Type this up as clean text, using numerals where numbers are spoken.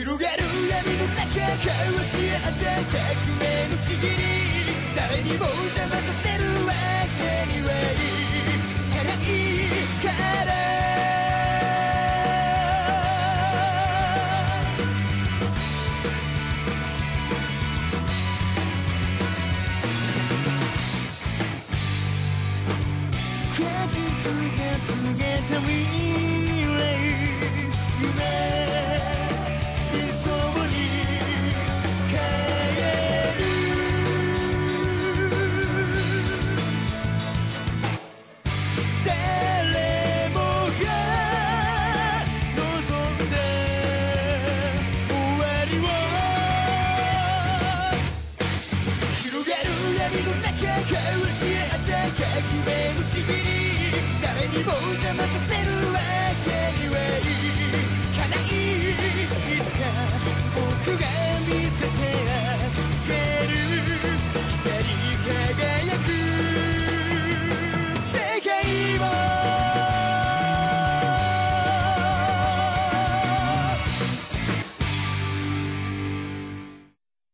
広がる闇の中交わし合った革命のちぎり誰にも邪魔させるわけにはいかないから果実が告げた未来夢理想に変える誰もが望んだ終わりを広がる闇の中交わし合った革命のちぎり誰にも邪魔させる